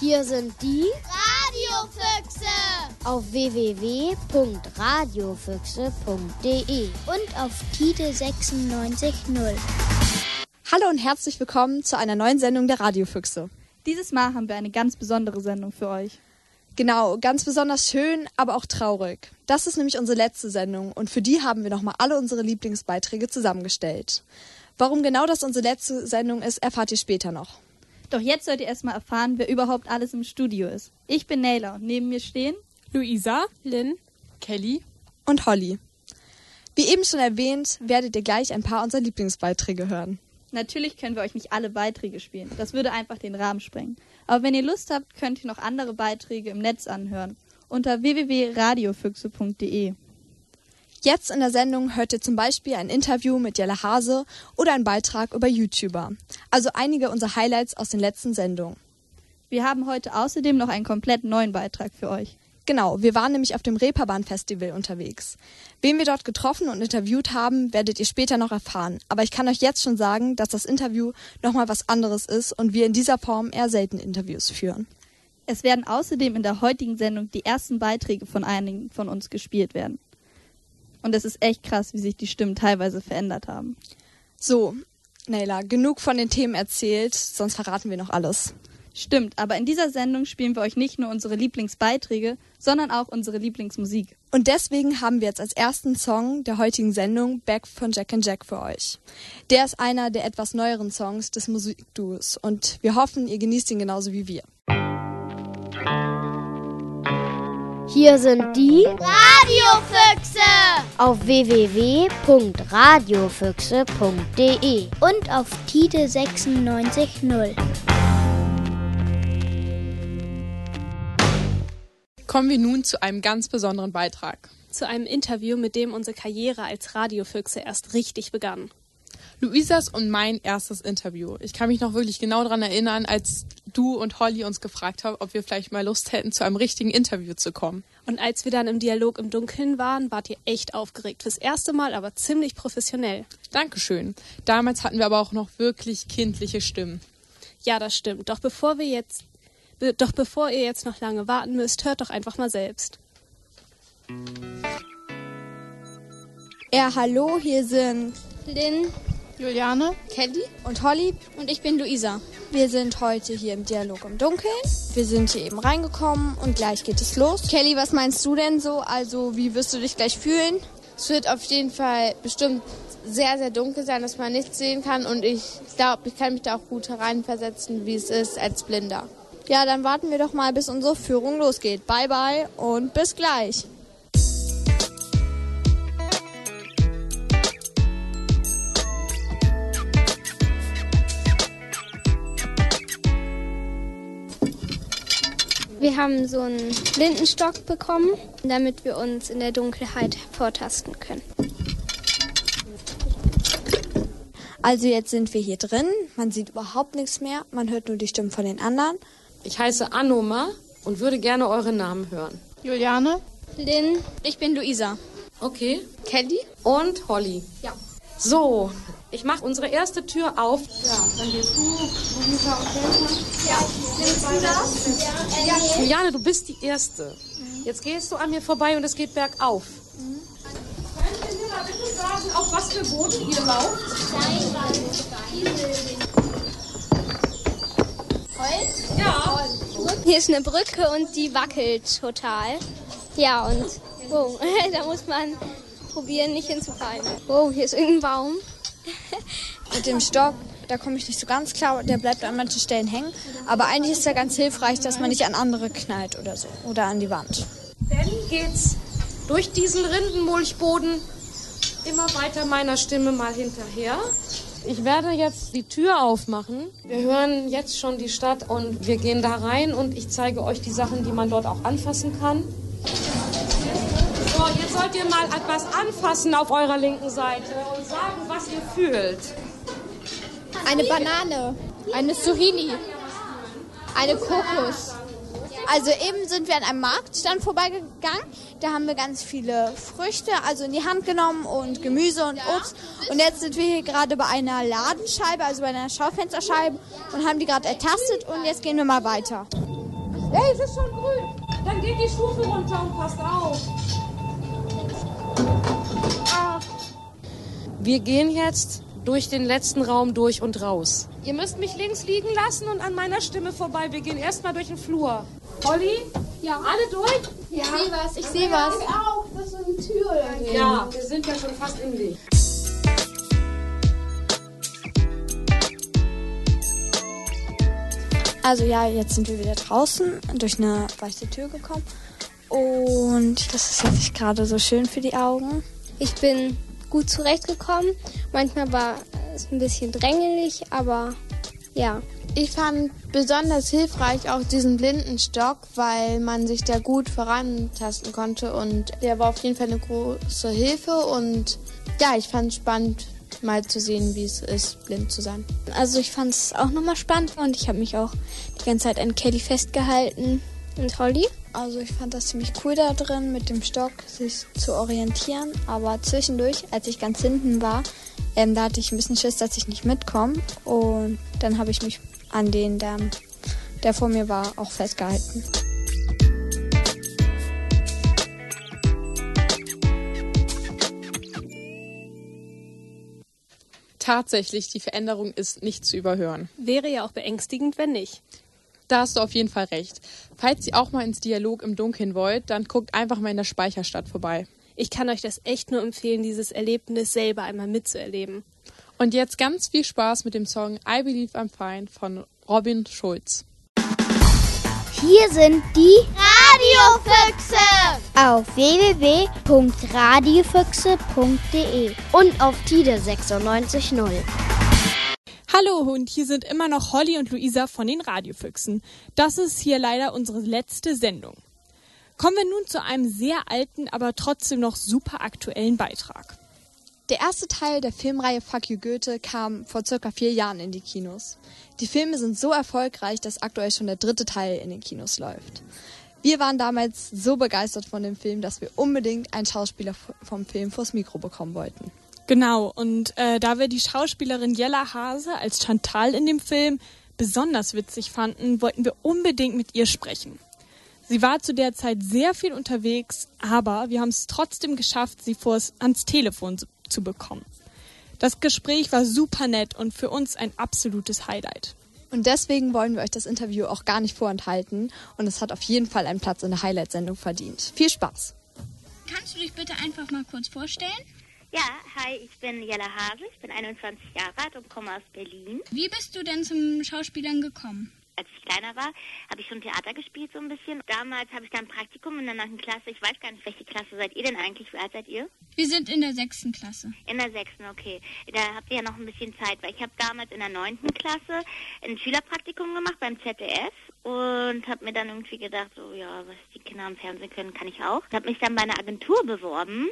Hier sind die Radiofüchse auf www.radiofüchse.de und auf Tide 96.0. Hallo und herzlich willkommen zu einer neuen Sendung der Radiofüchse. Dieses Mal haben wir eine ganz besondere Sendung für euch. Genau, ganz besonders schön, aber auch traurig. Das ist nämlich unsere letzte Sendung und für die haben wir nochmal alle unsere Lieblingsbeiträge zusammengestellt. Warum genau das unsere letzte Sendung ist, erfahrt ihr später noch. Doch jetzt sollt ihr erstmal erfahren, wer überhaupt alles im Studio ist. Ich bin Nayla und neben mir stehen Luisa, Lynn, Kelly und Holly. Wie eben schon erwähnt, werdet ihr gleich ein paar unserer Lieblingsbeiträge hören. Natürlich können wir euch nicht alle Beiträge spielen. Das würde einfach den Rahmen sprengen. Aber wenn ihr Lust habt, könnt ihr noch andere Beiträge im Netz anhören. Unter www.radiofüchse.de. Jetzt in der Sendung hört ihr zum Beispiel ein Interview mit Jelle Hase oder einen Beitrag über YouTuber. Also einige unserer Highlights aus den letzten Sendungen. Wir haben heute außerdem noch einen komplett neuen Beitrag für euch. Genau, wir waren nämlich auf dem Reeperbahn-Festival unterwegs. Wen wir dort getroffen und interviewt haben, werdet ihr später noch erfahren. Aber ich kann euch jetzt schon sagen, dass das Interview nochmal was anderes ist und wir in dieser Form eher selten Interviews führen. Es werden außerdem in der heutigen Sendung die ersten Beiträge von einigen von uns gespielt werden. Und es ist echt krass, wie sich die Stimmen teilweise verändert haben. So, Nayla, genug von den Themen erzählt, sonst verraten wir noch alles. Stimmt, aber in dieser Sendung spielen wir euch nicht nur unsere Lieblingsbeiträge, sondern auch unsere Lieblingsmusik. Und deswegen haben wir jetzt als ersten Song der heutigen Sendung Back von Jack and Jack für euch. Der ist einer der etwas neueren Songs des Musikduos und wir hoffen, ihr genießt ihn genauso wie wir. Hier sind die Radiofüchse auf www.radiofüchse.de und auf Tide 96.0. Kommen wir nun zu einem ganz besonderen Beitrag. Zu einem Interview, mit dem unsere Karriere als Radiofüchse erst richtig begann. Luisas und mein erstes Interview. Ich kann mich noch wirklich genau daran erinnern, als du und Holly uns gefragt haben, ob wir vielleicht mal Lust hätten, zu einem richtigen Interview zu kommen. Und als wir dann im Dialog im Dunkeln waren, wart ihr echt aufgeregt. Fürs erste Mal, aber ziemlich professionell. Dankeschön. Damals hatten wir aber auch noch wirklich kindliche Stimmen. Ja, das stimmt. Doch bevor ihr jetzt noch lange warten müsst, hört doch einfach mal selbst. Ja, hallo, hier sind Lynn, Juliane, Kelly und Holly. und ich bin Luisa. Wir sind heute hier im Dialog im Dunkeln. Wir sind hier eben reingekommen und gleich geht es los. Kelly, was meinst du denn so? Also, wie wirst du dich gleich fühlen? Es wird auf jeden Fall bestimmt sehr, sehr dunkel sein, dass man nichts sehen kann. Und ich glaube, ich kann mich da auch gut hereinversetzen, wie es ist als Blinder. Ja, dann warten wir doch mal, bis unsere Führung losgeht. Bye, bye und bis gleich. Wir haben so einen Blindenstock bekommen, damit wir uns in der Dunkelheit vortasten können. Also jetzt sind wir hier drin. Man sieht überhaupt nichts mehr. Man hört nur die Stimmen von den anderen. Ich heiße Anoma und würde gerne eure Namen hören. Juliane, Lynn, ich bin Luisa. Okay. Kelly? Und Holly. Ja. So, ich mache unsere erste Tür auf. Ja, dann gehst du. Nimmst du das? Juliane, du bist die Erste. Jetzt gehst du an mir vorbei und es geht bergauf. Könnt ihr mir mal bitte sagen, auf was für Boden ihr lauft? Holz? Ja. Hier ist eine Brücke und die wackelt total. Ja, und wow, da muss man probieren, nicht hinzufallen. Wow, hier ist irgendein Baum. Mit dem Stock, da komme ich nicht so ganz klar. Der bleibt an manchen Stellen hängen. Aber eigentlich ist er ganz hilfreich, dass man nicht an andere knallt oder so. Oder an die Wand. Dann geht's durch diesen Rindenmulchboden immer weiter meiner Stimme mal hinterher. Ich werde jetzt die Tür aufmachen. Wir hören jetzt schon die Stadt und wir gehen da rein und ich zeige euch die Sachen, die man dort auch anfassen kann. So, jetzt sollt ihr mal etwas anfassen auf eurer linken Seite und sagen, was ihr fühlt. Eine Banane, eine Zucchini, eine Kokos. Also eben sind wir an einem Marktstand vorbeigegangen. Da haben wir ganz viele Früchte, also in die Hand genommen und Gemüse und Obst. Und jetzt sind wir hier gerade bei einer Ladenscheibe, also bei einer Schaufensterscheibe und haben die gerade ertastet und jetzt gehen wir mal weiter. Hey, es ist schon grün. Dann geht die Stufe runter und passt auf. Wir gehen jetzt durch den letzten Raum durch und raus. Ihr müsst mich links liegen lassen und an meiner Stimme vorbei. Wir gehen erstmal durch den Flur. Olli? Ja. Alle durch? Ja. Ich sehe was. Ich auch. Das ist eine Tür. Ja, wir sind ja schon fast im Licht. Also ja, jetzt sind wir wieder draußen durch eine weiße Tür gekommen. Und das ist jetzt gerade so schön für die Augen. Ich bin gut zurechtgekommen. Manchmal war es ein bisschen drängelig, aber ja. Ich fand besonders hilfreich auch diesen Blindenstock, weil man sich da gut vorantasten konnte und der war auf jeden Fall eine große Hilfe und ja, ich fand es spannend, mal zu sehen, wie es ist, blind zu sein. Also ich fand es auch nochmal spannend und ich habe mich auch die ganze Zeit an Kelly festgehalten. Und Holly? Also ich fand das ziemlich cool da drin, mit dem Stock sich zu orientieren. Aber zwischendurch, als ich ganz hinten war, da hatte ich ein bisschen Schiss, dass ich nicht mitkomme. Und dann habe ich mich an den, der vor mir war, auch festgehalten. Tatsächlich, die Veränderung ist nicht zu überhören. Wäre ja auch beängstigend, wenn nicht. Da hast du auf jeden Fall recht. Falls ihr auch mal ins Dialog im Dunkeln wollt, dann guckt einfach mal in der Speicherstadt vorbei. Ich kann euch das echt nur empfehlen, dieses Erlebnis selber einmal mitzuerleben. Und jetzt ganz viel Spaß mit dem Song I Believe I'm Fine von Robin Schulz. Hier sind die Radiofüchse auf www.radiofüchse.de und auf Tide 96.0. Hallo und hier sind immer noch Holly und Luisa von den Radiofüchsen. Das ist hier leider unsere letzte Sendung. Kommen wir nun zu einem sehr alten, aber trotzdem noch super aktuellen Beitrag. Der erste Teil der Filmreihe Fuck You Goethe kam vor circa 4 Jahren in die Kinos. Die Filme sind so erfolgreich, dass aktuell schon der 3. Teil in den Kinos läuft. Wir waren damals so begeistert von dem Film, dass wir unbedingt einen Schauspieler vom Film vors Mikro bekommen wollten. Genau, und da wir die Schauspielerin Jella Hase als Chantal in dem Film besonders witzig fanden, wollten wir unbedingt mit ihr sprechen. Sie war zu der Zeit sehr viel unterwegs, aber wir haben es trotzdem geschafft, sie ans Telefon zu bekommen. Das Gespräch war super nett und für uns ein absolutes Highlight. Und deswegen wollen wir euch das Interview auch gar nicht vorenthalten und es hat auf jeden Fall einen Platz in der Highlight-Sendung verdient. Viel Spaß! Kannst du dich bitte einfach mal kurz vorstellen? Ja, hi, ich bin Jella Hase, ich bin 21 Jahre alt und komme aus Berlin. Wie bist du denn zum Schauspielern gekommen? Als ich kleiner war, habe ich schon Theater gespielt so ein bisschen. Damals habe ich dann ein Praktikum in der 9. Klasse. Ich weiß gar nicht, welche Klasse seid ihr denn eigentlich? Wie alt seid ihr? Wir sind in der 6. Klasse. In der 6., okay. Da habt ihr ja noch ein bisschen Zeit, weil ich habe damals in der 9. Klasse ein Schülerpraktikum gemacht beim ZDF und habe mir dann irgendwie gedacht, so ja, was die Kinder am Fernsehen können, kann ich auch. Ich habe mich dann bei einer Agentur beworben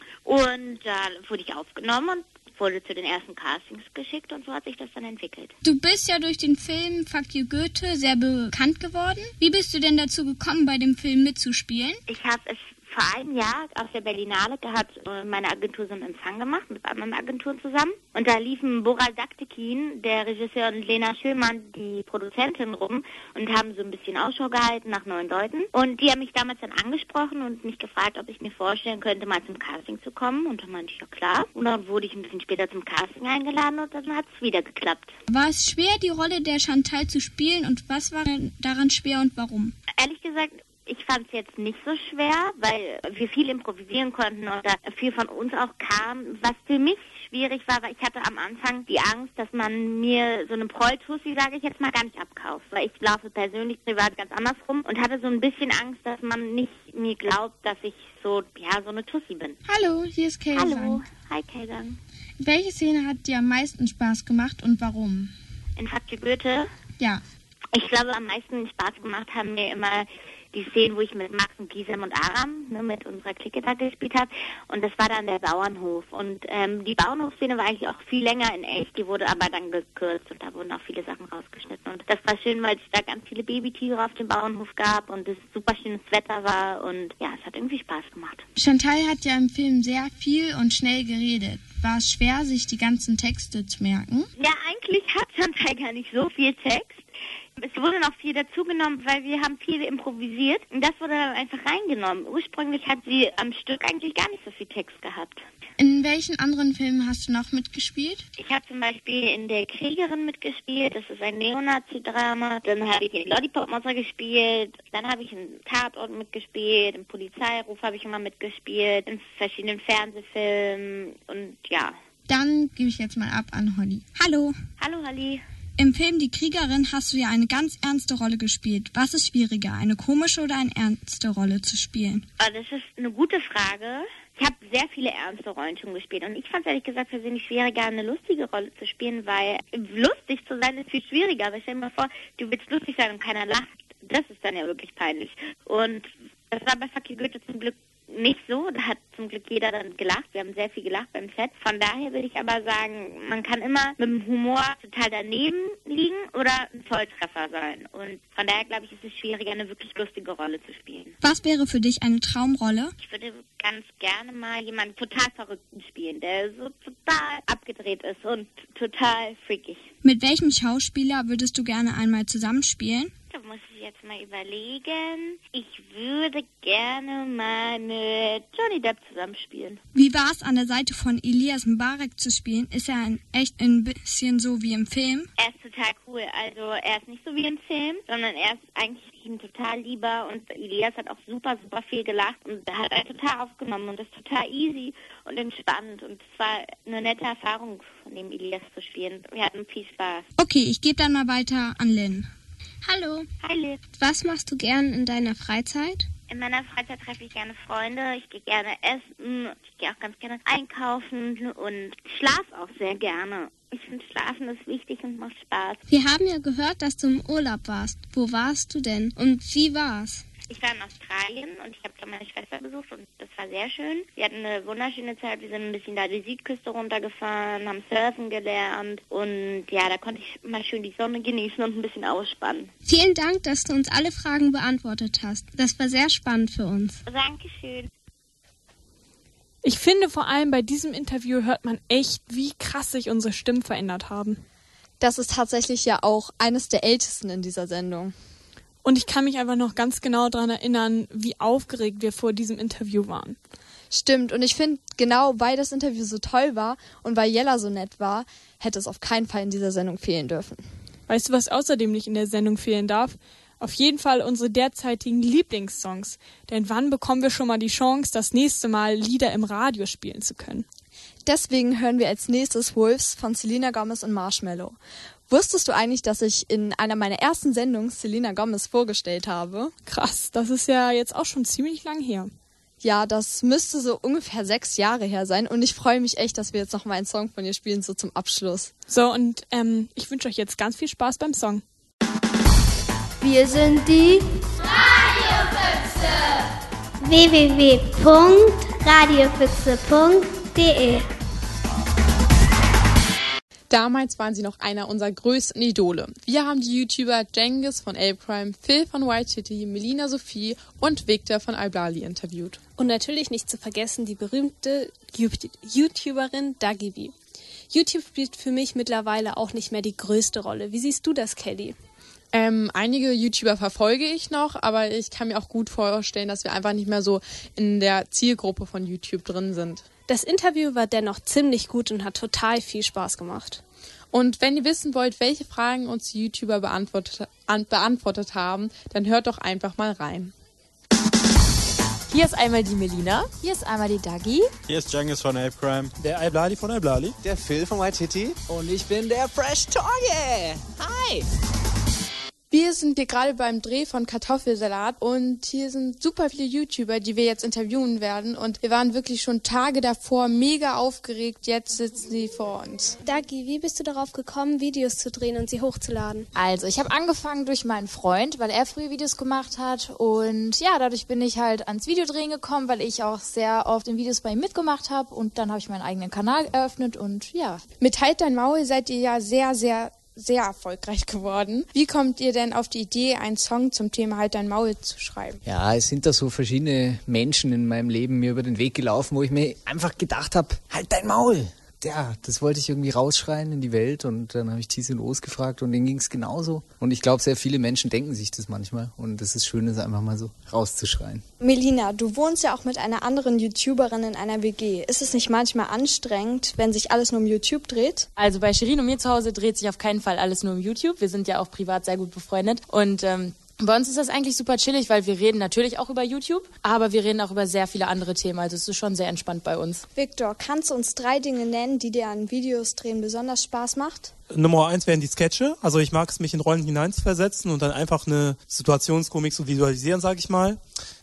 und da wurde ich aufgenommen und wurde zu den ersten Castings geschickt und so hat sich das dann entwickelt. Du bist ja durch den Film Fuck You Goethe sehr bekannt geworden. Wie bist du denn dazu gekommen, bei dem Film mitzuspielen? Ich habe es vor einem Jahr auf der Berlinale hat meine Agentur so einen Empfang gemacht mit anderen Agenturen zusammen. Und da liefen Boral Daktekin, der Regisseur, und Lena Schömann, die Produzentin, rum und haben so ein bisschen Ausschau gehalten nach neuen Leuten. Und die haben mich damals dann angesprochen und mich gefragt, ob ich mir vorstellen könnte, mal zum Casting zu kommen. Und dann meinte ich, ja klar. Und dann wurde ich ein bisschen später zum Casting eingeladen und dann hat es wieder geklappt. War es schwer, die Rolle der Chantal zu spielen und was war daran schwer und warum? Ehrlich gesagt, ich fand es jetzt nicht so schwer, weil wir viel improvisieren konnten und da viel von uns auch kam. Was für mich schwierig war, weil ich hatte am Anfang die Angst, dass man mir so eine Prolltussi, sage ich jetzt mal, gar nicht abkauft. Weil ich laufe persönlich privat ganz anders rum und hatte so ein bisschen Angst, dass man nicht mir glaubt, dass ich so eine Tussi bin. Hallo, hier ist Kaysang. Hallo, hi Kaysang. Welche Szene hat dir am meisten Spaß gemacht und warum? In Fuck You Goethe? Ja. Ich glaube, am meisten Spaß gemacht haben mir immer die Szenen, wo ich mit Max und Gisem und Aram, mit unserer Clique da gespielt habe. Und das war dann der Bauernhof. Und die Bauernhofszene war eigentlich auch viel länger in echt. Die wurde aber dann gekürzt und da wurden auch viele Sachen rausgeschnitten. Und das war schön, weil es da ganz viele Babytiere auf dem Bauernhof gab und es super schönes Wetter war. Und ja, es hat irgendwie Spaß gemacht. Chantal hat ja im Film sehr viel und schnell geredet. War es schwer, sich die ganzen Texte zu merken? Ja, eigentlich hat Chantal gar nicht so viel Text. Es wurde noch viel dazugenommen, weil wir haben viel improvisiert und das wurde dann einfach reingenommen. Ursprünglich hat sie am Stück eigentlich gar nicht so viel Text gehabt. In welchen anderen Filmen hast du noch mitgespielt? Ich habe zum Beispiel in Der Kriegerin mitgespielt, das ist ein Neonazi-Drama. Dann habe ich in Lollipop Monster gespielt, dann habe ich in Tatort mitgespielt, im Polizeiruf habe ich immer mitgespielt, in verschiedenen Fernsehfilmen und ja. Dann gebe ich jetzt mal ab an Holly. Hallo. Hallo Holly. Im Film Die Kriegerin hast du ja eine ganz ernste Rolle gespielt. Was ist schwieriger, eine komische oder eine ernste Rolle zu spielen? Das ist eine gute Frage. Ich habe sehr viele ernste Rollen schon gespielt und ich fand es ehrlich gesagt persönlich schwieriger, eine lustige Rolle zu spielen, weil lustig zu sein ist viel schwieriger. Aber stell dir mal vor, du willst lustig sein und keiner lacht. Das ist dann ja wirklich peinlich. Und das war bei Fuck You Goethe zum Glück nicht so. Da hat zum Glück jeder dann gelacht. Wir haben sehr viel gelacht beim Set. Von daher würde ich aber sagen, man kann immer mit dem Humor total daneben liegen oder ein Volltreffer sein. Und von daher glaube ich, ist es schwieriger, eine wirklich lustige Rolle zu spielen. Was wäre für dich eine Traumrolle? Ich würde ganz gerne mal jemanden total Verrückten spielen, der so total abgedreht ist und total freakig. Mit welchem Schauspieler würdest du gerne einmal zusammenspielen? Da muss ich jetzt mal überlegen. Ich würde gerne mal mit Johnny Depp zusammenspielen. Wie war es, an der Seite von Elias Mbarek zu spielen? Ist er echt ein bisschen so wie im Film? Er ist total cool. Also er ist nicht so wie im Film, sondern er ist eigentlich ein total lieber und Elias hat auch super, super viel gelacht und er hat einen total aufgenommen und ist total easy und entspannt und es war eine nette Erfahrung, von dem Elias zu spielen. Wir hatten viel Spaß. Okay, ich gebe dann mal weiter an Lynn. Hallo. Hi Liz. Was machst du gern in deiner Freizeit? In meiner Freizeit treffe ich gerne Freunde, ich gehe gerne essen, ich gehe auch ganz gerne einkaufen und schlafe auch sehr gerne. Ich finde, Schlafen ist wichtig und macht Spaß. Wir haben ja gehört, dass du im Urlaub warst. Wo warst du denn und wie war's? Ich war in Australien und ich habe da meine Schwester besucht und das war sehr schön. Wir hatten eine wunderschöne Zeit. Wir sind ein bisschen da die Südküste runtergefahren, haben surfen gelernt und ja, da konnte ich mal schön die Sonne genießen und ein bisschen ausspannen. Vielen Dank, dass du uns alle Fragen beantwortet hast. Das war sehr spannend für uns. Dankeschön. Ich finde, vor allem bei diesem Interview hört man echt, wie krass sich unsere Stimmen verändert haben. Das ist tatsächlich ja auch eines der ältesten in dieser Sendung. Und ich kann mich einfach noch ganz genau daran erinnern, wie aufgeregt wir vor diesem Interview waren. Stimmt, und ich finde, genau weil das Interview so toll war und weil Jella so nett war, hätte es auf keinen Fall in dieser Sendung fehlen dürfen. Weißt du, was außerdem nicht in der Sendung fehlen darf? Auf jeden Fall unsere derzeitigen Lieblingssongs. Denn wann bekommen wir schon mal die Chance, das nächste Mal Lieder im Radio spielen zu können? Deswegen hören wir als nächstes Wolves von Selena Gomez und Marshmello. Wusstest du eigentlich, dass ich in einer meiner ersten Sendungen Selena Gomez vorgestellt habe? Krass, das ist ja jetzt auch schon ziemlich lang her. Ja, das müsste so ungefähr 6 Jahre her sein und ich freue mich echt, dass wir jetzt noch mal einen Song von ihr spielen, so zum Abschluss. So, und ich wünsche euch jetzt ganz viel Spaß beim Song. Wir sind die Radiofüchse. www.radiofüchse.de. Damals waren sie noch einer unserer größten Idole. Wir haben die YouTuber Cengiz von Apecrime, Phil von White City, Melina Sophie und Victor von Alblali interviewt. Und natürlich nicht zu vergessen die berühmte YouTuberin Dagibi. YouTube spielt für mich mittlerweile auch nicht mehr die größte Rolle. Wie siehst du das, Kelly? Einige YouTuber verfolge ich noch, aber ich kann mir auch gut vorstellen, dass wir einfach nicht mehr so in der Zielgruppe von YouTube drin sind. Das Interview war dennoch ziemlich gut und hat total viel Spaß gemacht. Und wenn ihr wissen wollt, welche Fragen uns die YouTuber beantwortet haben, dann hört doch einfach mal rein. Hier ist einmal die Melina. Hier ist einmal die Dagi. Hier ist Cengiz von Apecrime. Der Alblali von Alblali. Der Phil von White City. Und ich bin der Fresh Torge. Hi! Wir sind hier gerade beim Dreh von Kartoffelsalat und hier sind super viele YouTuber, die wir jetzt interviewen werden und wir waren wirklich schon Tage davor mega aufgeregt, jetzt sitzen sie vor uns. Dagi, wie bist du darauf gekommen, Videos zu drehen und sie hochzuladen? Also, ich habe angefangen durch meinen Freund, weil er früher Videos gemacht hat und ja, dadurch bin ich halt ans Videodrehen gekommen, weil ich auch sehr oft in Videos bei ihm mitgemacht habe und dann habe ich meinen eigenen Kanal eröffnet und ja. Mit Halt dein Maul seid ihr ja sehr erfolgreich geworden. Wie kommt ihr denn auf die Idee, einen Song zum Thema Halt dein Maul zu schreiben? Ja, es sind da so verschiedene Menschen in meinem Leben mir über den Weg gelaufen, wo ich mir einfach gedacht habe, halt dein Maul. das wollte ich irgendwie rausschreien in die Welt und dann habe ich TC&Os gefragt und denen ging es genauso. Und ich glaube, sehr viele Menschen denken sich das manchmal und es ist schön, das einfach mal so rauszuschreien. Melina, du wohnst ja auch mit einer anderen YouTuberin in einer WG. Ist es nicht manchmal anstrengend, wenn sich alles nur um YouTube dreht? Also bei Shirin und mir zu Hause dreht sich auf keinen Fall alles nur um YouTube. Wir sind ja auch privat sehr gut befreundet und bei uns ist das eigentlich super chillig, weil wir reden natürlich auch über YouTube, aber wir reden auch über sehr viele andere Themen. Also es ist schon sehr entspannt bei uns. Victor, kannst du uns 3 Dinge nennen, die dir an Videos drehen besonders Spaß macht? Nummer 1 wären die Sketche. Also ich mag es, mich in Rollen hineinzuversetzen und dann einfach eine Situationskomik zu visualisieren, sage ich mal.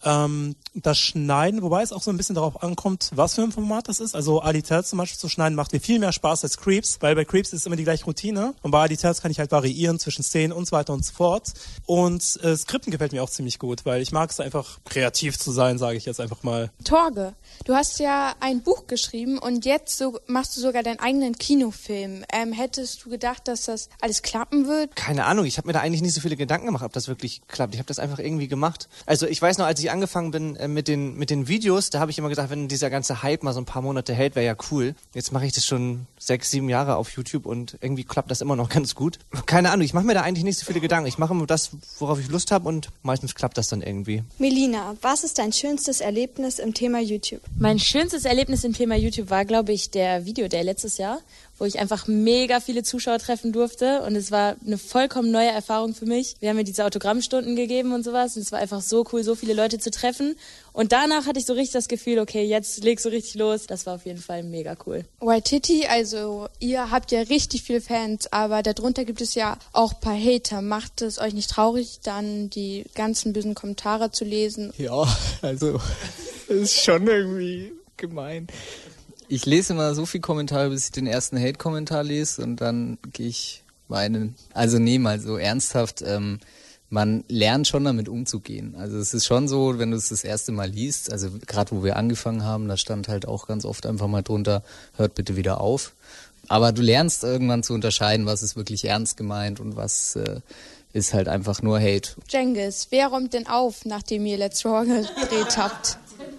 Das Schneiden, wobei es auch so ein bisschen darauf ankommt, was für ein Format das ist. Also Ali Tells zum Beispiel zu schneiden macht mir viel mehr Spaß als Creeps, weil bei Creeps ist es immer die gleiche Routine und bei Ali Tells kann ich halt variieren zwischen Szenen und so weiter und so fort. Und Skripten gefällt mir auch ziemlich gut, weil ich mag es einfach kreativ zu sein, sage ich jetzt einfach mal. Torge, du hast ja ein Buch geschrieben und jetzt machst du sogar deinen eigenen Kinofilm. Hättest du gedacht, dass das alles klappen wird? Keine Ahnung, ich habe mir da eigentlich nicht so viele Gedanken gemacht, ob das wirklich klappt. Ich habe das einfach irgendwie gemacht. Also ich weiß noch, als ich angefangen bin mit den Videos, da habe ich immer gedacht, wenn dieser ganze Hype mal so ein paar Monate hält, wäre ja cool. Jetzt mache ich das schon 6, 7 Jahre auf YouTube und irgendwie klappt das immer noch ganz gut. Keine Ahnung, ich mache mir da eigentlich nicht so viele Gedanken. Ich mache immer das, worauf ich Lust habe und meistens klappt das dann irgendwie. Melina, was ist dein schönstes Erlebnis im Thema YouTube? Mein schönstes Erlebnis im Thema YouTube war, glaube ich, der Video-Day letztes Jahr, wo ich einfach mega viele Zuschauer treffen durfte und es war eine vollkommen neue Erfahrung für mich. Wir haben mir diese Autogrammstunden gegeben und sowas und es war einfach so cool, so viele Leute zu treffen und danach hatte ich so richtig das Gefühl, okay, jetzt legst du richtig los. Das war auf jeden Fall mega cool. Waititi, also ihr habt ja richtig viele Fans, aber darunter gibt es ja auch ein paar Hater. Macht es euch nicht traurig, dann die ganzen bösen Kommentare zu lesen? Ja, also das ist schon irgendwie gemein. Ich lese immer so viele Kommentare, bis ich den ersten Hate-Kommentar lese und dann gehe ich weinen. Also nee, mal so ernsthaft, man lernt schon damit umzugehen. Also es ist schon so, wenn du es das erste Mal liest, also gerade wo wir angefangen haben, da stand halt auch ganz oft einfach mal drunter, hört bitte wieder auf. Aber du lernst irgendwann zu unterscheiden, was ist wirklich ernst gemeint und was ist halt einfach nur Hate. Cengiz, wer räumt denn auf, nachdem ihr Let's Raw gedreht habt?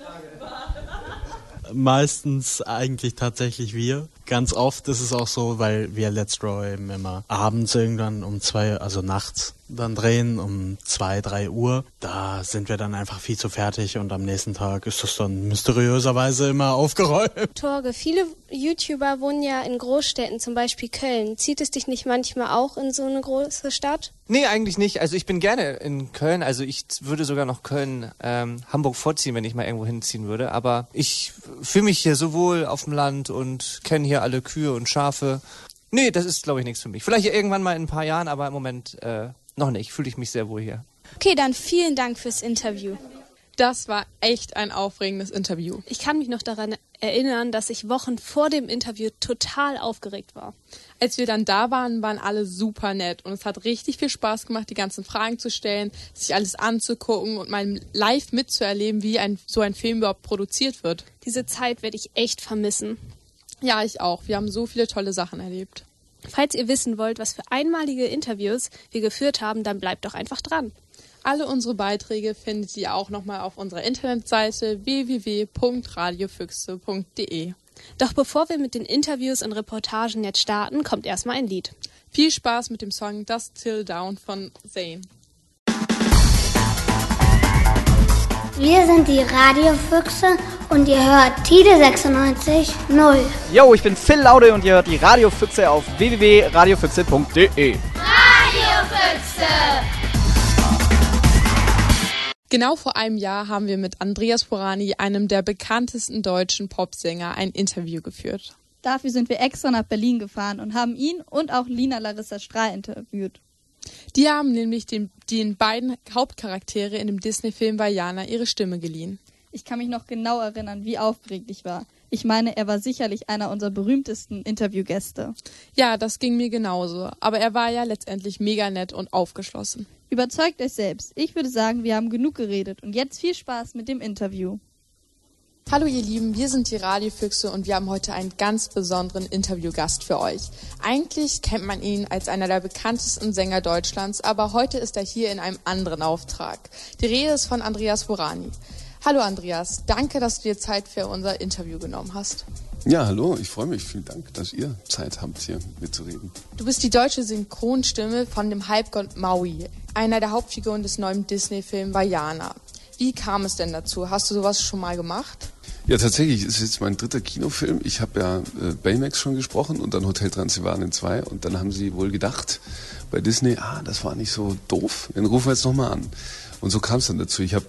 Meistens eigentlich tatsächlich wir. Ganz oft ist es auch so, weil wir Let's Draw eben immer abends irgendwann um 2, also nachts dann drehen, um 2, 3 Uhr. Da sind wir dann einfach viel zu fertig und am nächsten Tag ist das dann mysteriöserweise immer aufgeräumt. Torge, viele YouTuber wohnen ja in Großstädten, zum Beispiel Köln. Zieht es dich nicht manchmal auch in so eine große Stadt? Nee, eigentlich nicht. Also ich bin gerne in Köln. Also ich würde sogar noch Köln, Hamburg vorziehen, wenn ich mal irgendwo hinziehen würde. Aber ich fühle mich hier so wohl auf dem Land und kenne hier alle Kühe und Schafe. Nee, das ist, glaube ich, nichts für mich. Vielleicht irgendwann mal in ein paar Jahren, aber im Moment noch nicht. Fühle ich mich sehr wohl hier. Okay, dann vielen Dank fürs Interview. Das war echt ein aufregendes Interview. Ich kann mich noch daran erinnern, dass ich Wochen vor dem Interview total aufgeregt war. Als wir dann da waren, waren alle super nett und es hat richtig viel Spaß gemacht, die ganzen Fragen zu stellen, sich alles anzugucken und mal live mitzuerleben, wie so ein Film überhaupt produziert wird. Diese Zeit werde ich echt vermissen. Ja, ich auch. Wir haben so viele tolle Sachen erlebt. Falls ihr wissen wollt, was für einmalige Interviews wir geführt haben, dann bleibt doch einfach dran. Alle unsere Beiträge findet ihr auch nochmal auf unserer Internetseite www.radiofüchse.de. Doch bevor wir mit den Interviews und Reportagen jetzt starten, kommt erstmal ein Lied. Viel Spaß mit dem Song Dust Till Down von Zayn. Wir sind die Radiofüchse und ihr hört Tide 96.0. Yo, ich bin Phil Laude und ihr hört die Radiofüchse auf www.radiofüchse.de. Radiofüchse! Genau vor einem Jahr haben wir mit Andreas Burani, einem der bekanntesten deutschen Popsänger, ein Interview geführt. Dafür sind wir extra nach Berlin gefahren und haben ihn und auch Lina Larissa Strahl interviewt. Die haben nämlich den beiden Hauptcharaktere in dem Disney-Film Vaiana ihre Stimme geliehen. Ich kann mich noch genau erinnern, wie aufgeregt ich war. Ich meine, er war sicherlich einer unserer berühmtesten Interviewgäste. Ja, das ging mir genauso. Aber er war ja letztendlich mega nett und aufgeschlossen. Überzeugt euch selbst. Ich würde sagen, wir haben genug geredet. Und jetzt viel Spaß mit dem Interview. Hallo ihr Lieben, wir sind die Radiofüchse und wir haben heute einen ganz besonderen Interviewgast für euch. Eigentlich kennt man ihn als einer der bekanntesten Sänger Deutschlands, aber heute ist er hier in einem anderen Auftrag. Die Rede ist von Andreas Burani. Hallo Andreas, danke, dass du dir Zeit für unser Interview genommen hast. Ja, hallo, ich freue mich. Vielen Dank, dass ihr Zeit habt, hier mitzureden. Du bist die deutsche Synchronstimme von dem Halbgott Maui, einer der Hauptfiguren des neuen Disney-Films Vaiana. Wie kam es denn dazu? Hast du sowas schon mal gemacht? Ja, tatsächlich ist jetzt mein 3. Kinofilm. Ich habe ja Baymax schon gesprochen und dann Hotel Transylvanien 2 und dann haben sie wohl gedacht bei Disney, das war nicht so doof, den rufen wir jetzt nochmal an. Und so kam es dann dazu. Ich habe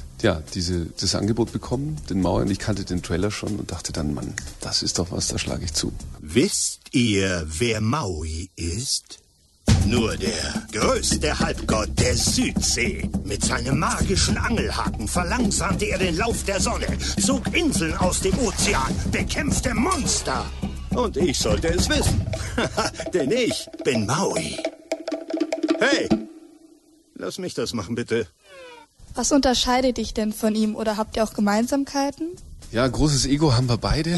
das Angebot bekommen, den Maui, und ich kannte den Trailer schon und dachte dann, Mann, das ist doch was, da schlage ich zu. Wisst ihr, wer Maui ist? Nur der größte Halbgott der Südsee. Mit seinem magischen Angelhaken verlangsamte er den Lauf der Sonne, zog Inseln aus dem Ozean, bekämpfte Monster. Und ich sollte es wissen, denn ich bin Maui. Hey, lass mich das machen, bitte. Was unterscheidet dich denn von ihm oder habt ihr auch Gemeinsamkeiten? Ja, großes Ego haben wir beide.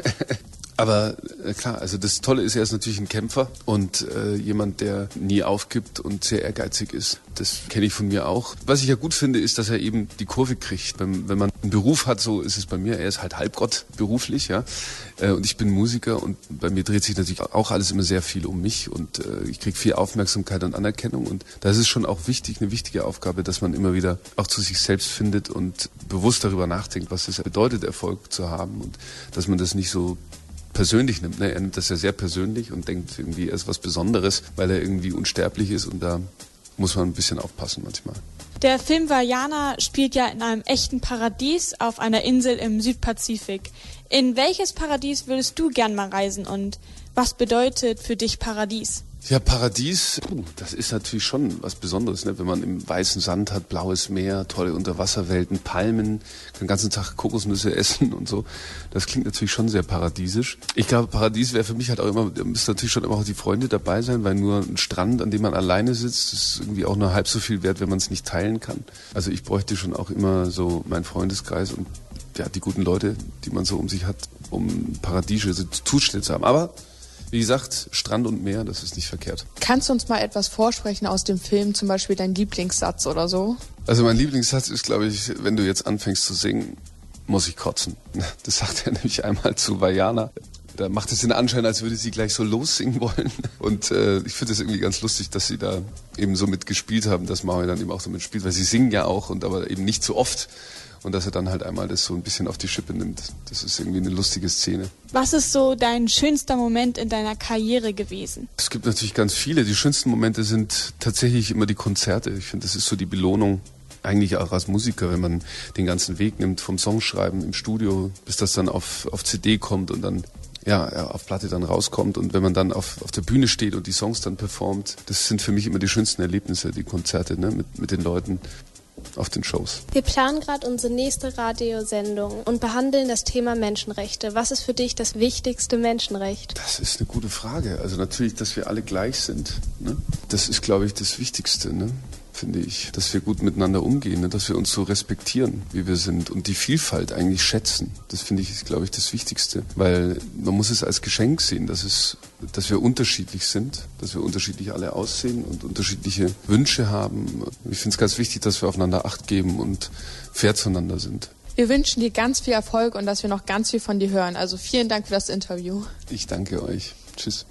Aber klar, also das Tolle ist, er ist natürlich ein Kämpfer und jemand, der nie aufgibt und sehr ehrgeizig ist. Das kenne ich von mir auch. Was ich ja gut finde, ist, dass er eben die Kurve kriegt. Wenn man einen Beruf hat, so ist es bei mir, er ist halt Halbgott beruflich, ja. Und ich bin Musiker und bei mir dreht sich natürlich auch alles immer sehr viel um mich und ich kriege viel Aufmerksamkeit und Anerkennung und da ist es schon auch wichtig, eine wichtige Aufgabe, dass man immer wieder auch zu sich selbst findet und bewusst darüber nachdenkt, was es bedeutet, Erfolg zu haben und dass man das nicht so persönlich nimmt. Ne? Er nimmt das ja sehr persönlich und denkt irgendwie, er ist was Besonderes, weil er irgendwie unsterblich ist und da muss man ein bisschen aufpassen manchmal. Der Film Vaiana spielt ja in einem echten Paradies auf einer Insel im Südpazifik. In welches Paradies würdest du gern mal reisen und was bedeutet für dich Paradies? Ja, Paradies, das ist natürlich schon was Besonderes, ne? Wenn man im weißen Sand hat, blaues Meer, tolle Unterwasserwelten, Palmen, den ganzen Tag Kokosnüsse essen und so. Das klingt natürlich schon sehr paradiesisch. Ich glaube, Paradies wäre für mich halt auch immer, da müssen natürlich schon immer auch die Freunde dabei sein, weil nur ein Strand, an dem man alleine sitzt, ist irgendwie auch nur halb so viel wert, wenn man es nicht teilen kann. Also ich bräuchte schon auch immer so meinen Freundeskreis und ja, die guten Leute, die man so um sich hat, um paradiesische Zustände zu haben. Aber wie gesagt, Strand und Meer, das ist nicht verkehrt. Kannst du uns mal etwas vorsprechen aus dem Film, zum Beispiel dein Lieblingssatz oder so? Also mein Lieblingssatz ist, glaube ich, wenn du jetzt anfängst zu singen, muss ich kotzen. Das sagt er nämlich einmal zu Vaiana. Da macht es den Anschein, als würde sie gleich so lossingen wollen. Und ich finde es irgendwie ganz lustig, dass sie da eben so mitgespielt haben, dass Maui dann eben auch so mitspielt, weil sie singen ja auch, und aber eben nicht so oft. Und dass er dann halt einmal das so ein bisschen auf die Schippe nimmt. Das ist irgendwie eine lustige Szene. Was ist so dein schönster Moment in deiner Karriere gewesen? Es gibt natürlich ganz viele. Die schönsten Momente sind tatsächlich immer die Konzerte. Ich finde, das ist so die Belohnung, eigentlich auch als Musiker, wenn man den ganzen Weg nimmt, vom Songschreiben im Studio, bis das dann auf CD kommt und dann auf Platte dann rauskommt. Und wenn man dann auf der Bühne steht und die Songs dann performt, das sind für mich immer die schönsten Erlebnisse, die Konzerte, ne, mit den Leuten auf den Shows. Wir planen gerade unsere nächste Radiosendung und behandeln das Thema Menschenrechte. Was ist für dich das wichtigste Menschenrecht? Das ist eine gute Frage. Also natürlich, dass wir alle gleich sind. Ne? Das ist, glaube ich, das Wichtigste, ne? Finde ich. Dass wir gut miteinander umgehen, ne? Dass wir uns so respektieren, wie wir sind und die Vielfalt eigentlich schätzen. Das finde ich, ist, glaube ich, das Wichtigste. Weil man muss es als Geschenk sehen, dass wir unterschiedlich sind, dass wir unterschiedlich alle aussehen und unterschiedliche Wünsche haben. Ich finde es ganz wichtig, dass wir aufeinander Acht geben und fair zueinander sind. Wir wünschen dir ganz viel Erfolg und dass wir noch ganz viel von dir hören. Also vielen Dank für das Interview. Ich danke euch. Tschüss.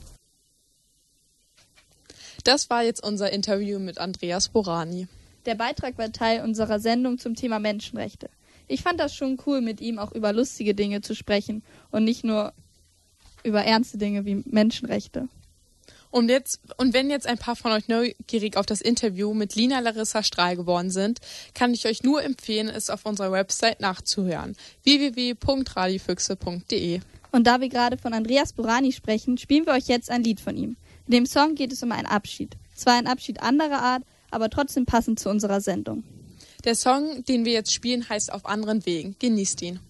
Das war jetzt unser Interview mit Andreas Borani. Der Beitrag war Teil unserer Sendung zum Thema Menschenrechte. Ich fand das schon cool, mit ihm auch über lustige Dinge zu sprechen und nicht nur über ernste Dinge wie Menschenrechte. Und wenn jetzt ein paar von euch neugierig auf das Interview mit Lina Larissa Strahl geworden sind, kann ich euch nur empfehlen, es auf unserer Website nachzuhören. www.radiofüchse.de. Und da wir gerade von Andreas Borani sprechen, spielen wir euch jetzt ein Lied von ihm. In dem Song geht es um einen Abschied. Zwar ein Abschied anderer Art, aber trotzdem passend zu unserer Sendung. Der Song, den wir jetzt spielen, heißt Auf anderen Wegen. Genießt ihn.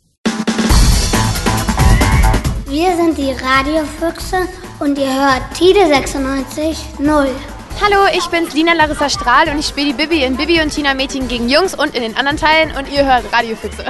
Wir sind die Radiofüchse und ihr hört Tide 96.0. Hallo, ich bin's, Lina Larissa Strahl, und ich spiele die Bibi in Bibi und Tina Mädchen gegen Jungs und in den anderen Teilen, und ihr hört Radiofüchse.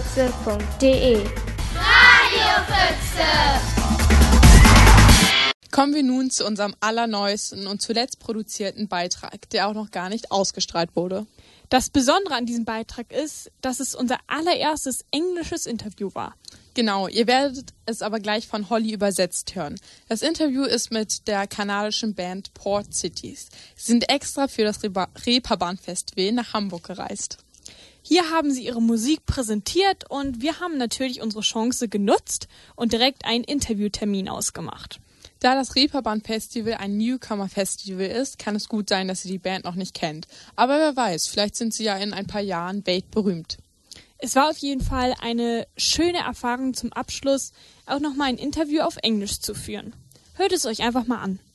www.radiofüchse.de. Radiofüchse! Kommen wir nun zu unserem allerneuesten und zuletzt produzierten Beitrag, der auch noch gar nicht ausgestrahlt wurde. Das Besondere an diesem Beitrag ist, dass es unser allererstes englisches Interview war. Genau, ihr werdet es aber gleich von Holly übersetzt hören. Das Interview ist mit der kanadischen Band Port Cities. Sie sind extra für das Reeperbahn-Festival nach Hamburg gereist. Hier haben sie ihre Musik präsentiert und wir haben natürlich unsere Chance genutzt und direkt einen Interviewtermin ausgemacht. Da das Reeperbahn-Festival ein Newcomer-Festival ist, kann es gut sein, dass ihr die Band noch nicht kennt. Aber wer weiß, vielleicht sind sie ja in ein paar Jahren weltberühmt. Es war auf jeden Fall eine schöne Erfahrung zum Abschluss, auch nochmal ein Interview auf Englisch zu führen. Hört es euch einfach mal an.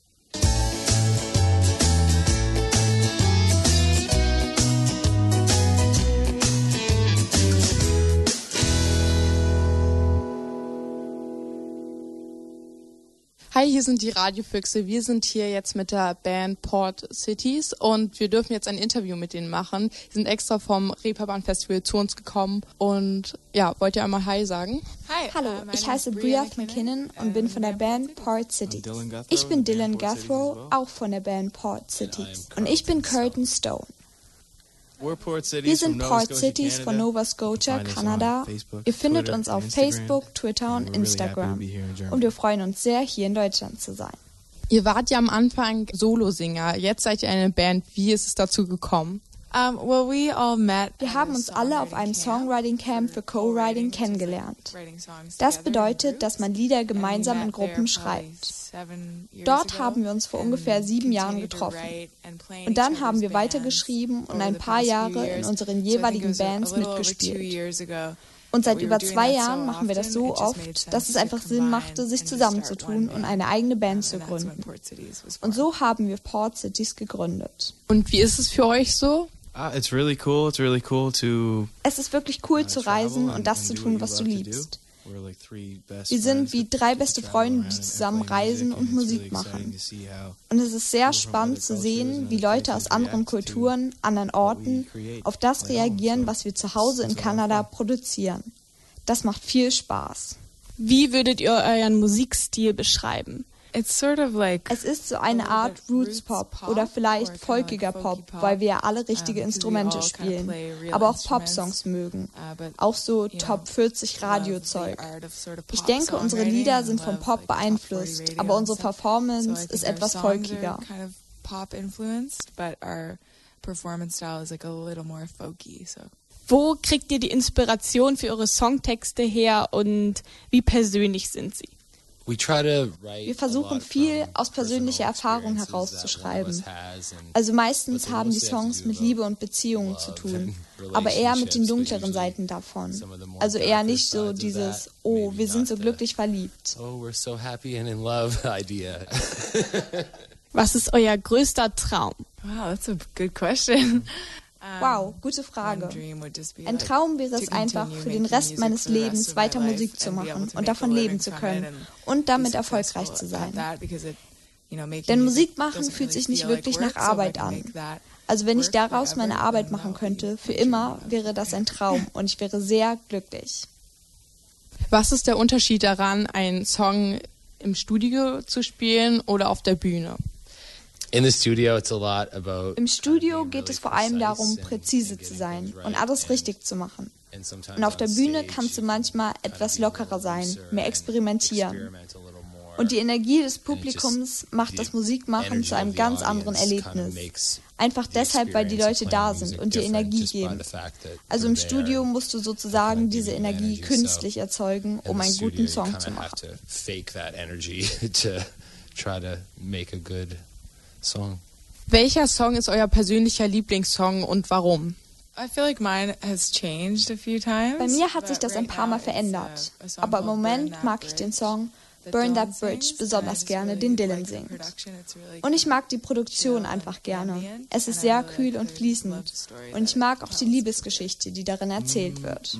Hi, hier sind die Radiofüchse. Wir sind hier jetzt mit der Band Port Cities und wir dürfen jetzt ein Interview mit denen machen. Sie sind extra vom Reeperbahn Festival zu uns gekommen und ja, wollt ihr einmal Hi sagen? Hi. Hallo, ich heiße Briath McKinnon und bin von der Band Port Cities. Ich bin Dylan Gathrow, auch von der Band Port Cities. Und ich bin Curtin Stone. Wir sind Port Cities von Nova Scotia, Kanada. Ihr findet uns auf Facebook, Twitter und Instagram. Und wir freuen uns sehr, hier in Deutschland zu sein. Ihr wart ja am Anfang Solosinger, jetzt seid ihr eine Band. Wie ist es dazu gekommen? Wir haben uns alle auf einem Songwriting-Camp für Co-Writing kennengelernt. Das bedeutet, dass man Lieder gemeinsam in Gruppen schreibt. Dort haben wir uns vor ungefähr 7 Jahren getroffen. Und dann haben wir weitergeschrieben und ein paar Jahre in unseren jeweiligen Bands mitgespielt. Und seit über 2 Jahren machen wir das so oft, dass es einfach Sinn machte, sich zusammenzutun und eine eigene Band zu gründen. Und so haben wir Port Cities gegründet. Und wie ist es für euch so? Es ist wirklich cool zu reisen und das zu tun, was du liebst. Wir sind wie 3 beste Freunde, die zusammen reisen und Musik machen. Und es ist sehr spannend zu sehen, wie Leute aus anderen Kulturen, anderen Orten auf das reagieren, was wir zu Hause in Kanada produzieren. Das macht viel Spaß. Wie würdet ihr euren Musikstil beschreiben? Es ist so eine Art Roots-Pop oder vielleicht folkiger Pop, weil wir ja alle richtige Instrumente spielen, aber auch Pop-Songs mögen. Auch so Top 40 Radio-Zeug. Ich denke, unsere Lieder sind vom Pop beeinflusst, aber unsere Performance ist etwas folkiger. Wo kriegt ihr die Inspiration für eure Songtexte her und wie persönlich sind sie? Wir versuchen viel aus persönlicher Erfahrung herauszuschreiben. Also meistens haben die Songs mit Liebe und Beziehungen zu tun, aber eher mit den dunkleren Seiten davon. Also eher nicht so dieses, oh, wir sind so glücklich verliebt. Was ist euer größter Traum? Wow, that's a good question. Wow, gute Frage. Ein Traum wäre es einfach, für den Rest meines Lebens weiter Musik zu machen und davon leben zu können und damit erfolgreich zu sein. Denn Musik machen fühlt sich nicht wirklich nach Arbeit an. Also wenn ich daraus meine Arbeit machen könnte, für immer, wäre das ein Traum und ich wäre sehr glücklich. Was ist der Unterschied daran, einen Song im Studio zu spielen oder auf der Bühne? Im Studio geht es vor allem darum, präzise zu sein und alles richtig zu machen. Und auf der Bühne kannst du manchmal etwas lockerer sein, mehr experimentieren. Und die Energie des Publikums macht das Musikmachen zu einem ganz anderen Erlebnis. Einfach deshalb, weil die Leute da sind und dir Energie geben. Also im Studio musst du sozusagen diese Energie künstlich erzeugen, um einen guten Song zu machen. Welcher Song ist euer persönlicher Lieblingssong und warum? Bei mir hat sich das ein paar Mal verändert, aber im Moment mag ich den Song Burn That Bridge besonders gerne, den Dylan singt. Und ich mag die Produktion einfach gerne. Es ist sehr kühl und fließend. Und ich mag auch die Liebesgeschichte, die darin erzählt wird.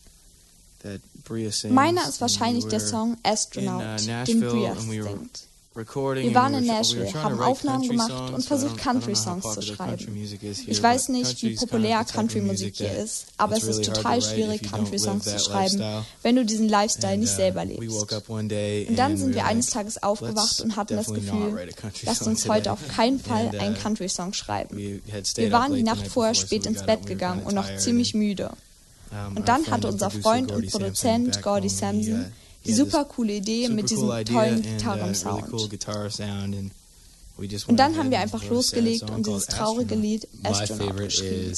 Meiner ist wahrscheinlich der Song Astronaut, den Briath singt. Wir waren in Nashville, haben Aufnahmen gemacht und versucht, Country-Songs zu schreiben. Ich weiß nicht, wie populär Country-Musik hier ist, aber es ist total schwierig, Country-Songs zu schreiben, wenn du diesen Lifestyle nicht selber lebst. Und dann sind wir eines Tages aufgewacht und hatten das Gefühl, lasst uns heute auf keinen Fall einen Country-Song schreiben. Wir waren die Nacht vorher spät ins Bett gegangen und noch ziemlich müde. Und dann hatte unser Freund und Produzent Gordy Sampson die super coole Idee mit diesem tollen Gitarrensound. Und dann haben wir einfach losgelegt und dieses traurige Lied Astronaut geschrieben.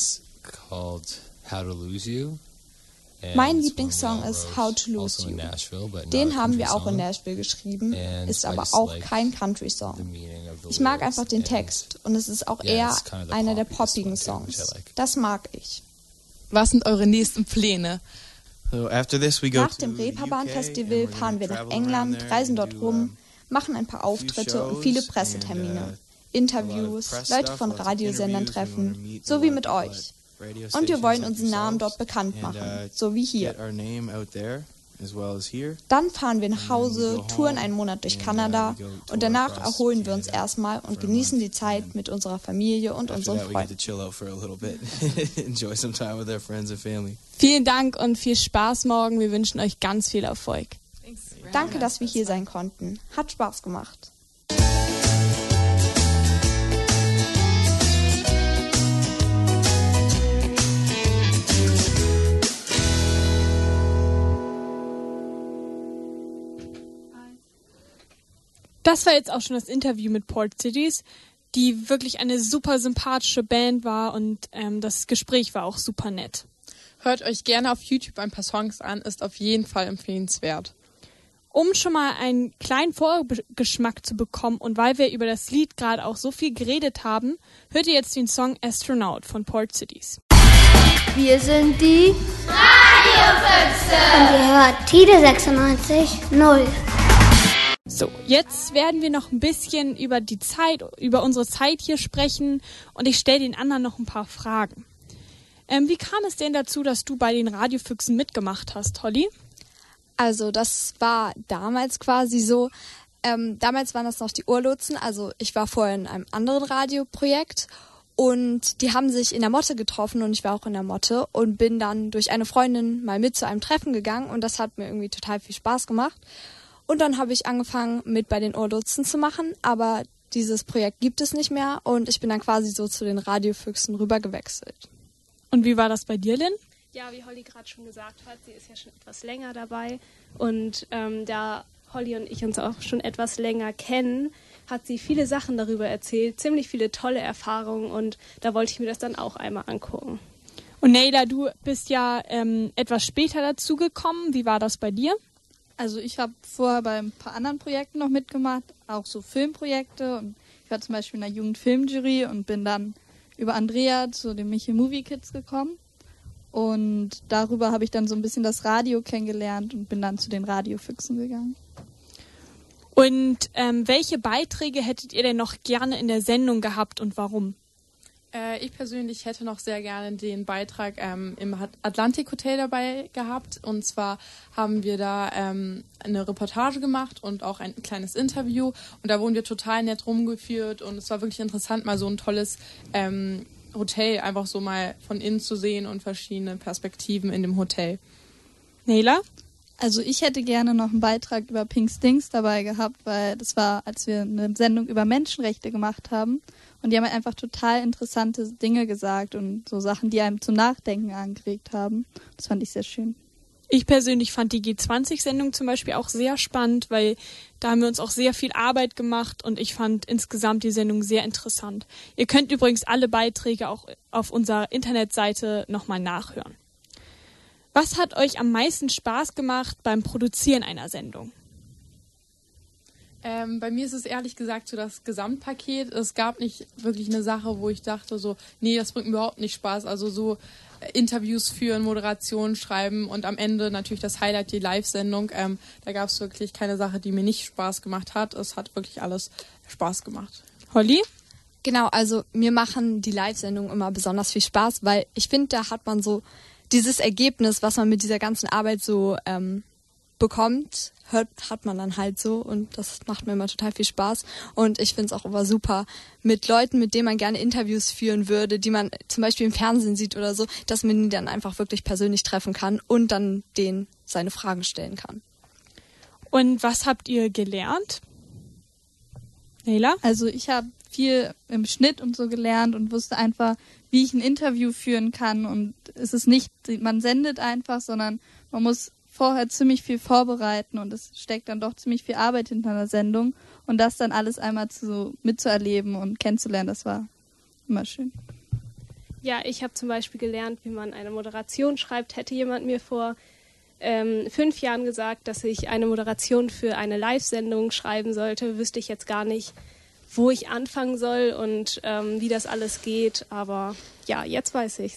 Mein Lieblingssong ist How to Lose You. Den haben wir auch in Nashville geschrieben, ist aber auch kein Country-Song. Ich mag einfach den Text und es ist auch eher einer der poppigen Songs. Das mag ich. Was sind eure nächsten Pläne? Nach dem Reeperbahn-Festival fahren wir nach England, reisen dort rum, machen ein paar Auftritte und viele Pressetermine, Interviews, Leute von Radiosendern treffen, so wie mit euch. Und wir wollen unseren Namen dort bekannt machen, so wie hier. Dann fahren wir nach Hause, touren einen Monat durch Kanada und danach erholen wir uns erstmal und genießen die Zeit mit unserer Familie und unseren Freunden. Vielen Dank und viel Spaß morgen. Wir wünschen euch ganz viel Erfolg. Danke, dass wir hier sein konnten. Hat Spaß gemacht. Das war jetzt auch schon das Interview mit Port Cities, die wirklich eine super sympathische Band war und das Gespräch war auch super nett. Hört euch gerne auf YouTube ein paar Songs an, ist auf jeden Fall empfehlenswert. Um schon mal einen kleinen Vorgeschmack zu bekommen und weil wir über das Lied gerade auch so viel geredet haben, hört ihr jetzt den Song Astronaut von Port Cities. Wir sind die Radiofüchse. Und ihr hört Tide 96.0. So, jetzt werden wir noch ein bisschen über unsere Zeit hier sprechen und ich stelle den anderen noch ein paar Fragen. Wie kam es denn dazu, dass du bei den Radiofüchsen mitgemacht hast, Holly? Also das war damals quasi so, damals waren das noch die Urlotsen, also ich war vorher in einem anderen Radioprojekt und die haben sich in der Motte getroffen und ich war auch in der Motte und bin dann durch eine Freundin mal mit zu einem Treffen gegangen und das hat mir irgendwie total viel Spaß gemacht. Und dann habe ich angefangen, mit bei den Ohrlotsen zu machen, aber dieses Projekt gibt es nicht mehr und ich bin dann quasi so zu den Radiofüchsen rüber gewechselt. Und wie war das bei dir, Lynn? Ja, wie Holly gerade schon gesagt hat, sie ist ja schon etwas länger dabei und da Holly und ich uns auch schon etwas länger kennen, hat sie viele Sachen darüber erzählt, ziemlich viele tolle Erfahrungen und da wollte ich mir das dann auch einmal angucken. Und Neyla, du bist ja etwas später dazu gekommen. Wie war das bei dir? Also ich habe vorher bei ein paar anderen Projekten noch mitgemacht, auch so Filmprojekte. Und ich war zum Beispiel in der Jugendfilmjury und bin dann über Andrea zu den Michel Movie Kids gekommen. Und darüber habe ich dann so ein bisschen das Radio kennengelernt und bin dann zu den Radiofüchsen gegangen. Und welche Beiträge hättet ihr denn noch gerne in der Sendung gehabt und warum? Ich persönlich hätte noch sehr gerne den Beitrag im Atlantic Hotel dabei gehabt. Und zwar haben wir da eine Reportage gemacht und auch ein kleines Interview. Und da wurden wir total nett rumgeführt. Und es war wirklich interessant, mal so ein tolles Hotel einfach so mal von innen zu sehen und verschiedene Perspektiven in dem Hotel. Neyla? Also ich hätte gerne noch einen Beitrag über Pink Stinks dabei gehabt, weil das war, als wir eine Sendung über Menschenrechte gemacht haben. Und die haben einfach total interessante Dinge gesagt und so Sachen, die einem zum Nachdenken angeregt haben. Das fand ich sehr schön. Ich persönlich fand die G20-Sendung zum Beispiel auch sehr spannend, weil da haben wir uns auch sehr viel Arbeit gemacht und ich fand insgesamt die Sendung sehr interessant. Ihr könnt übrigens alle Beiträge auch auf unserer Internetseite nochmal nachhören. Was hat euch am meisten Spaß gemacht beim Produzieren einer Sendung? Bei mir ist es ehrlich gesagt so das Gesamtpaket. Es gab nicht wirklich eine Sache, wo ich dachte so, nee, das bringt mir überhaupt nicht Spaß. Also so Interviews führen, Moderationen schreiben und am Ende natürlich das Highlight, die Live-Sendung. Da gab es wirklich keine Sache, die mir nicht Spaß gemacht hat. Es hat wirklich alles Spaß gemacht. Holly? Genau, also mir machen die Live-Sendungen immer besonders viel Spaß, weil ich finde, da hat man so dieses Ergebnis, was man mit dieser ganzen Arbeit so bekommt, hat man dann halt so und das macht mir immer total viel Spaß und ich finde es auch immer super mit Leuten, mit denen man gerne Interviews führen würde, die man zum Beispiel im Fernsehen sieht oder so, dass man die dann einfach wirklich persönlich treffen kann und dann denen seine Fragen stellen kann. Und was habt ihr gelernt? Nela? Also ich habe viel im Schnitt und so gelernt und wusste einfach, wie ich ein Interview führen kann und es ist nicht, man sendet einfach, sondern man muss vorher ziemlich viel vorbereiten und es steckt dann doch ziemlich viel Arbeit hinter einer Sendung und das dann alles einmal mitzuerleben und kennenzulernen, das war immer schön. Ja, ich habe zum Beispiel gelernt, wie man eine Moderation schreibt. Hätte jemand mir vor 5 Jahren gesagt, dass ich eine Moderation für eine Live-Sendung schreiben sollte, wüsste ich jetzt gar nicht, wo ich anfangen soll und wie das alles geht. Aber ja, jetzt weiß ich's.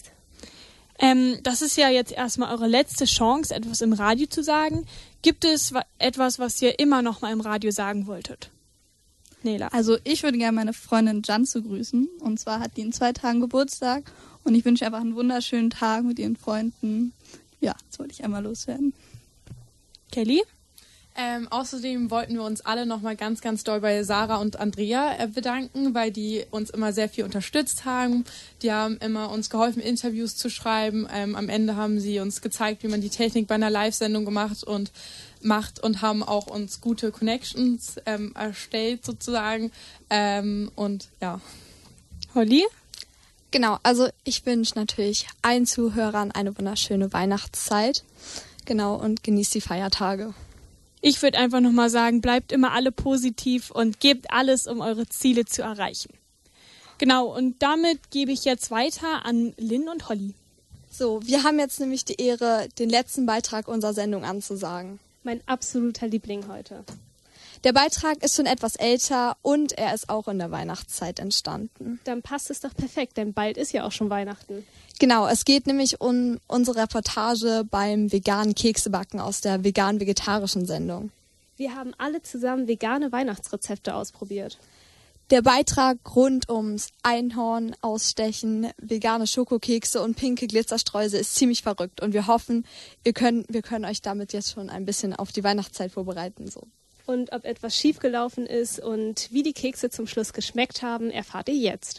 Das ist ja jetzt erstmal eure letzte Chance, etwas im Radio zu sagen. Gibt es etwas, was ihr immer noch mal im Radio sagen wolltet? Nela. Also ich würde gerne meine Freundin Jansu grüßen. Und zwar hat die in 2 Tagen Geburtstag. Und ich wünsche einfach einen wunderschönen Tag mit ihren Freunden. Ja, das wollte ich einmal loswerden. Kelly? Außerdem wollten wir uns alle nochmal ganz, ganz doll bei Sarah und Andrea bedanken, weil die uns immer sehr viel unterstützt haben. Die haben immer uns geholfen, Interviews zu schreiben. Am Ende haben sie uns gezeigt, wie man die Technik bei einer Live-Sendung macht und haben auch uns gute Connections erstellt sozusagen. Und ja. Holly? Genau, also ich wünsche natürlich allen Zuhörern eine wunderschöne Weihnachtszeit. Genau, und genießt die Feiertage. Ich würde einfach nochmal sagen, bleibt immer alle positiv und gebt alles, um eure Ziele zu erreichen. Genau, und damit gebe ich jetzt weiter an Lynn und Holly. So, wir haben jetzt nämlich die Ehre, den letzten Beitrag unserer Sendung anzusagen. Mein absoluter Liebling heute. Der Beitrag ist schon etwas älter und er ist auch in der Weihnachtszeit entstanden. Dann passt es doch perfekt, denn bald ist ja auch schon Weihnachten. Genau, es geht nämlich um unsere Reportage beim veganen Keksebacken aus der vegan-vegetarischen Sendung. Wir haben alle zusammen vegane Weihnachtsrezepte ausprobiert. Der Beitrag rund ums Einhorn, Ausstechen, vegane Schokokekse und pinke Glitzerstreusel ist ziemlich verrückt und wir hoffen, wir können euch damit jetzt schon ein bisschen auf die Weihnachtszeit vorbereiten. So. Und ob etwas schiefgelaufen ist und wie die Kekse zum Schluss geschmeckt haben, erfahrt ihr jetzt.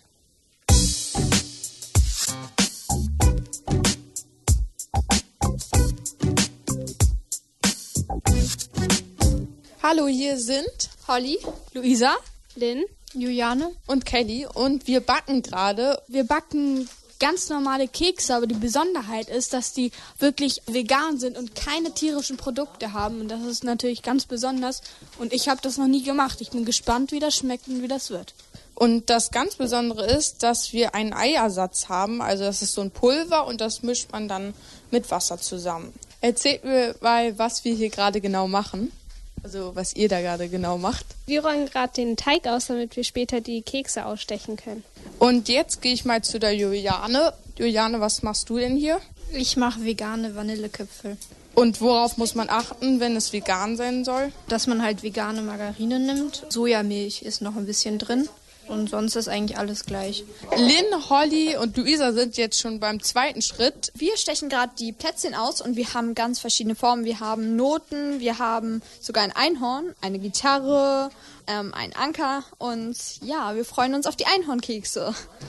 Hallo, hier sind Holly, Luisa, Lynn, Juliane und Kelly und wir backen gerade. Wir backen ganz normale Kekse, aber die Besonderheit ist, dass die wirklich vegan sind und keine tierischen Produkte haben. Und das ist natürlich ganz besonders. Und ich habe das noch nie gemacht. Ich bin gespannt, wie das schmeckt und wie das wird. Und das ganz Besondere ist, dass wir einen Eiersatz haben. Also das ist so ein Pulver und das mischt man dann mit Wasser zusammen. Erzählt mir mal, was wir hier gerade genau machen. Also was ihr da gerade genau macht. Wir rollen gerade den Teig aus, damit wir später die Kekse ausstechen können. Und jetzt gehe ich mal zu der Juliane. Juliane, was machst du denn hier? Ich mache vegane Vanilleköpfe. Und worauf muss man achten, wenn es vegan sein soll? Dass man halt vegane Margarine nimmt. Sojamilch ist noch ein bisschen drin. Und sonst ist eigentlich alles gleich. Lynn, Holly und Luisa sind jetzt schon beim zweiten Schritt. Wir stechen gerade die Plätzchen aus und wir haben ganz verschiedene Formen. Wir haben Noten, wir haben sogar ein Einhorn, eine Gitarre, ein Anker und ja, wir freuen uns auf die Einhornkekse.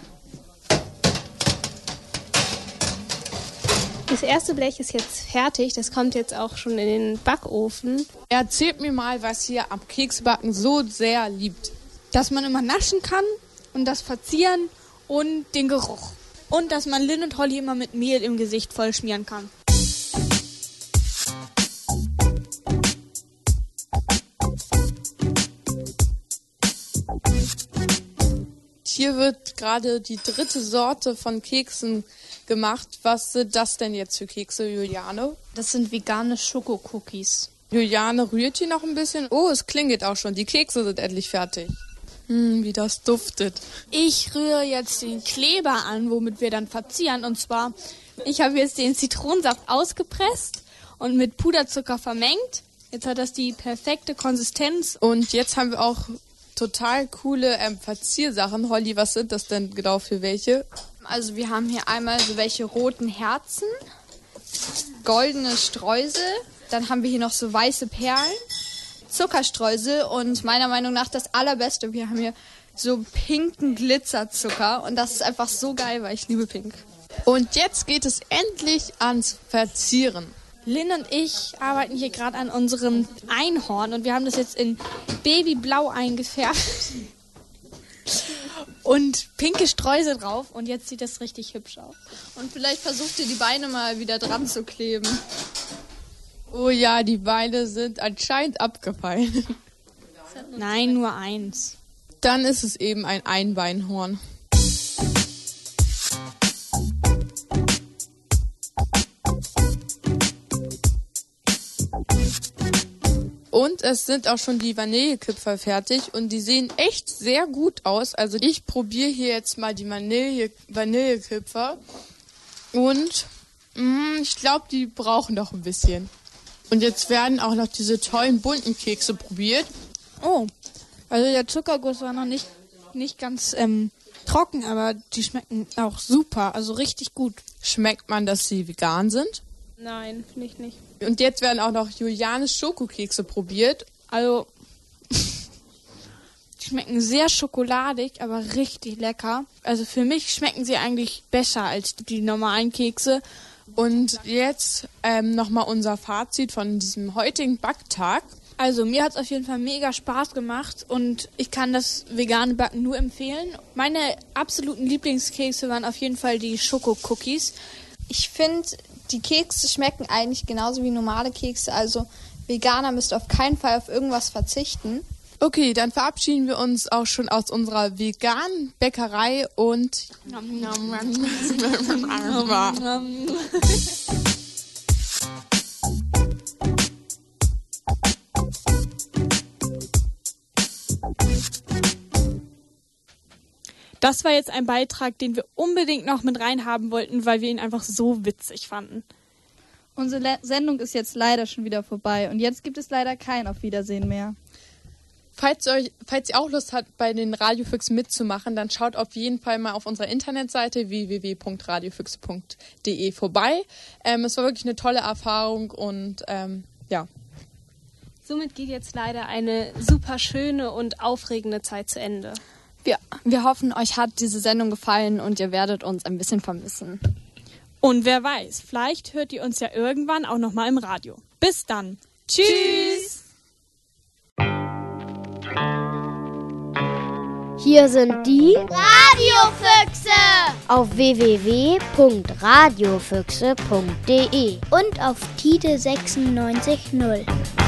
Das erste Blech ist jetzt fertig, das kommt jetzt auch schon in den Backofen. Erzählt mir mal, was ihr am Keksbacken so sehr liebt. Dass man immer naschen kann und das Verzieren und den Geruch. Und dass man Lynn und Holly immer mit Mehl im Gesicht voll schmieren kann. Hier wird gerade die 3. Sorte von Keksen gemacht. Was sind das denn jetzt für Kekse, Juliane? Das sind vegane Schokocookies. Juliane rührt hier noch ein bisschen. Oh, es klingelt auch schon. Die Kekse sind endlich fertig. Wie das duftet. Ich rühre jetzt den Kleber an, womit wir dann verzieren. Und zwar, ich habe jetzt den Zitronensaft ausgepresst und mit Puderzucker vermengt. Jetzt hat das die perfekte Konsistenz. Und jetzt haben wir auch total coole Verziersachen. Holly, was sind das denn genau für welche? Also wir haben hier einmal so welche roten Herzen, goldene Streusel, Dann haben wir hier noch so weiße Perlen, Zuckerstreusel und meiner Meinung nach das Allerbeste. Wir haben hier so pinken Glitzerzucker und das ist einfach so geil, weil ich liebe Pink. Und jetzt geht es endlich ans Verzieren. Lynn und ich arbeiten hier gerade an unserem Einhorn und wir haben das jetzt in Babyblau eingefärbt und pinke Streusel drauf und jetzt sieht das richtig hübsch aus. Und vielleicht versucht ihr die Beine mal wieder dran zu kleben. Oh ja, die Beine sind anscheinend abgefallen. Nein, nur eins. Dann ist es eben ein Einbeinhorn. Und es sind auch schon die Vanillekipferl fertig und die sehen echt sehr gut aus. Also ich probiere hier jetzt mal die Vanillekipferl und ich glaube, die brauchen noch ein bisschen. Und jetzt werden auch noch diese tollen bunten Kekse probiert. Oh, also der Zuckerguss war noch nicht ganz trocken, aber die schmecken auch super, also richtig gut. Schmeckt man, dass sie vegan sind? Nein, finde ich nicht. Und jetzt werden auch noch Julianes Schokokekse probiert. Also, die schmecken sehr schokoladig, aber richtig lecker. Also für mich schmecken sie eigentlich besser als die normalen Kekse. Und jetzt nochmal unser Fazit von diesem heutigen Backtag. Also mir hat es auf jeden Fall mega Spaß gemacht und ich kann das vegane Backen nur empfehlen. Meine absoluten Lieblingskekse waren auf jeden Fall die Schokocookies. Ich finde, die Kekse schmecken eigentlich genauso wie normale Kekse, also Veganer müsst auf keinen Fall auf irgendwas verzichten. Okay, dann verabschieden wir uns auch schon aus unserer veganen Bäckerei und Das war jetzt ein Beitrag, den wir unbedingt noch mit reinhaben wollten, weil wir ihn einfach so witzig fanden. Unsere Sendung ist jetzt leider schon wieder vorbei und jetzt gibt es leider kein Auf Wiedersehen mehr. Falls ihr auch Lust habt, bei den Radiofüchsen mitzumachen, dann schaut auf jeden Fall mal auf unserer Internetseite www.radiofüchse.de vorbei. Es war wirklich eine tolle Erfahrung und ja. Somit geht jetzt leider eine super schöne und aufregende Zeit zu Ende. Wir hoffen, euch hat diese Sendung gefallen und ihr werdet uns ein bisschen vermissen. Und wer weiß, vielleicht hört ihr uns ja irgendwann auch nochmal im Radio. Bis dann. Tschüss! Hier sind die Radiofüchse auf www.radiofüchse.de und auf Tide 96.0.